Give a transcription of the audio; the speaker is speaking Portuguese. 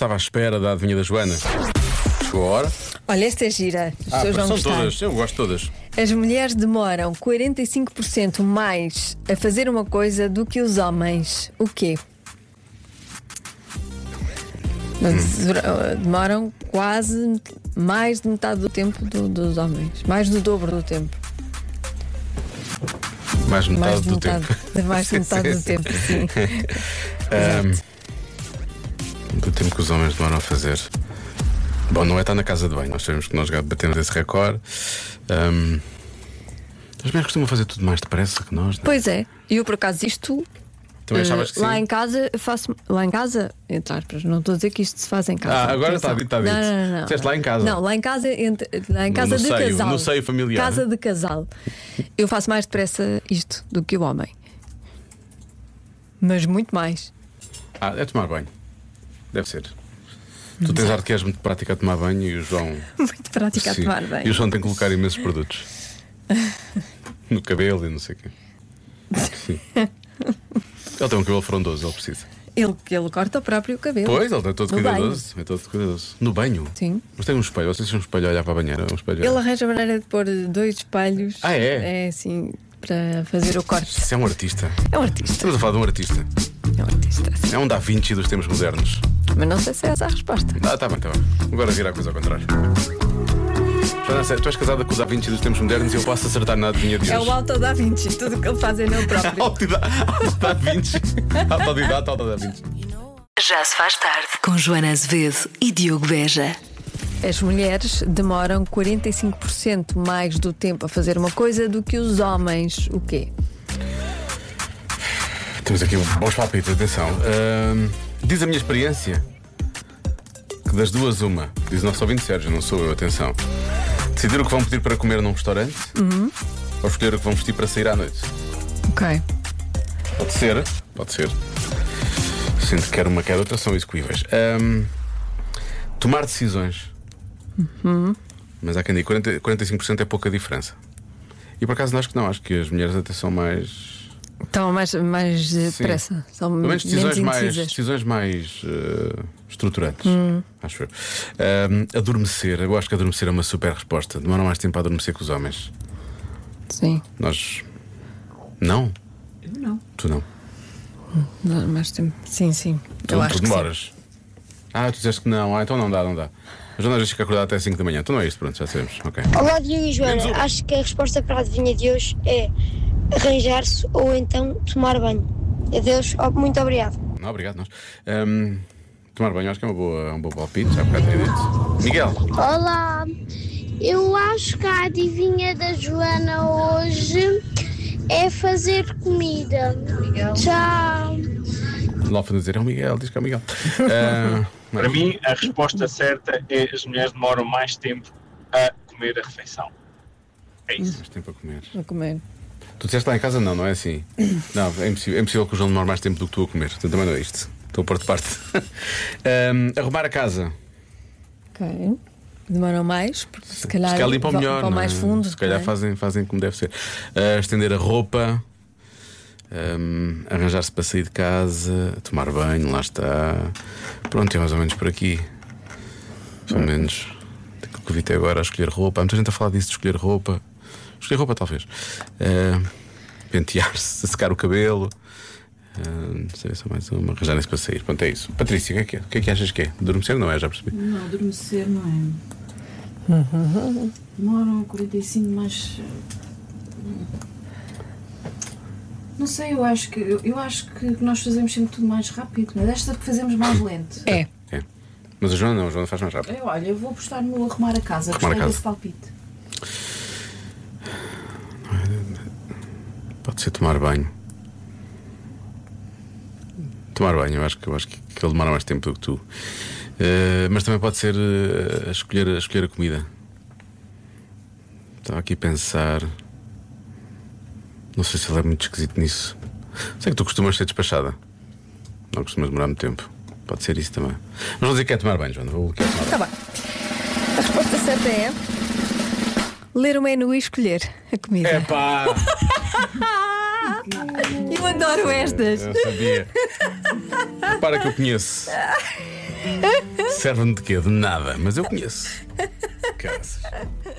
estava à espera da adivinha da Joana. Chegou a hora. Olha, esta é gira. As pessoas vão são gostar. todas, eu gosto de todas. As mulheres demoram 45% mais a fazer uma coisa do que os homens. O quê? Demoram quase mais de metade do tempo dos homens. Mais do dobro do tempo. Mais metade do tempo. Mais de metade do tempo, sim. Do tempo que os homens demoram a fazer. Bom, não é estar na casa de banho. Nós sabemos que nós batemos esse recorde. As mulheres costumam fazer tudo mais depressa que nós, não é? Pois é. E eu, por acaso, isto. Também achavas que lá sim? em casa faço. Lá em casa, entre aspas, não estou a dizer que isto se faz em casa. Agora está Atenção. dito, está dito. Não. Disseste lá em casa. Não, lá em casa, lá em casa No de seio, casal. no seio familiar. Casa de casal. Eu faço mais depressa isto do que o homem. Mas muito mais. É tomar banho. Deve ser. Tu tens arte que és muito prática a tomar banho e o João. Muito prática a Sim. tomar bem. E o João tem que colocar imensos produtos no cabelo e não sei o quê. Sim. Ele tem um cabelo frondoso, ele precisa. Ele corta o próprio cabelo. Pois, ele é todo No cuidadoso. É todo cuidadoso. No banho? Sim. Mas tem um espelho. Vocês têm um espelho a olhar para a banheira? Um espelho. Ele arranja a maneira de pôr 2 espelhos. É? É assim, para fazer o corte. Isso é um artista. É um artista. Estamos a falar de um artista. É um artista. Sim. É um Da Vinci dos tempos modernos. Mas não sei se é essa a resposta. Tá bem, tá bem. Agora vira a coisa ao contrário. Joana, tu és casada com o Da Vinci dos tempos modernos e eu posso acertar na adivinha de hoje. É o Auto Da Vinci. Tudo o que ele faz é nele próprio. Da Vinci. Autodidata, Auto Da Vinci. Já se faz tarde com Joana Azevedo e Diogo Beja. As mulheres demoram 45% mais do tempo a fazer uma coisa do que os homens. O quê? Temos aqui bons palpites, atenção. Diz a minha experiência que das duas uma, diz o nosso ouvinte Sérgio, não sou eu, atenção. Decidir o que vão pedir para comer num restaurante ou escolher o que vão vestir para sair à noite. Ok. Pode ser, pode ser. Sinto que quer uma, quer outra, são execuíveis. Tomar decisões. Mas há quem diga 45% é pouca diferença. E por acaso acho que não, acho que as mulheres até são mais. Estão mais depressa. São pelo menos decisões indecisas. mais estruturantes, acho eu. Adormecer, eu acho que adormecer é uma super resposta. Demoram mais tempo a adormecer que os homens. Sim. Nós. Não? Eu não. Tu não. Mais tempo. Sim. Tu, Eu acho tu que sim. demoras. Tu disseste que não. Então não dá. A Joana já fica acordada até 5 da manhã. Então não é isto, pronto, já sabemos. Ok. Olá, Diogo e Joana. Acho que a resposta para a adivinha de hoje é arranjar-se ou então tomar banho. Adeus, muito obrigado. Não, obrigado, nós. Tomar banho, acho que é um bom palpite, já há bocado tinha dito. Miguel. Olá, eu acho que a adivinha da Joana hoje é fazer comida. Tchau. Lá para dizer, é o Miguel, diz que é o Miguel. Para mim, a resposta certa é as mulheres demoram mais tempo a comer a refeição. É isso. Mais tempo a comer. A comer. Tu disseste lá em casa, não é assim? Não, é impossível que o João demore mais tempo do que tu a comer. Portanto, também não é isto. Estou a pôr de parte. Arrumar a casa. Ok. Demoram mais, porque se calhar limpam melhor. vão mais fundo. Se calhar não é? fazem como deve ser. Estender a roupa. Arranjar-se para sair de casa. Tomar banho, lá está. Pronto, é mais ou menos por aqui. Pelo menos daquilo que eu vi até agora a escolher roupa. Há muita gente a falar disso de escolher roupa. Escolher roupa, talvez. Pentear-se, secar o cabelo. Não sei se é mais uma. Arranjarem-se para sair. Pronto, é isso. Patrícia, o que é que achas que é? Adormecer não é? Já percebi. Não, adormecer não é. Demoram 45 mais. Não sei, eu acho que nós fazemos sempre tudo mais rápido, mas esta que fazemos mais lento. É. Mas a Joana não, a Joana faz mais rápido. Olha, eu vou apostar no arrumar a casa. Arrumar a Gostei casa. desse palpite. Pode ser tomar banho. Tomar banho, eu acho que ele demora mais tempo do que tu. Mas também pode ser escolher a comida. Estava aqui a pensar. Não sei se ele é muito esquisito nisso. Sei que tu costumas ser despachada. Não costumas demorar muito tempo. Pode ser isso também. Mas vou dizer que é tomar banho, Joana. Vou bloquear tomar banho. Está bem. A resposta certa é ler o menu e escolher a comida. Epá! Eu adoro estas. Eu sabia. Para que eu conheço. Serve-me de quê? De nada, mas eu conheço. Caraças.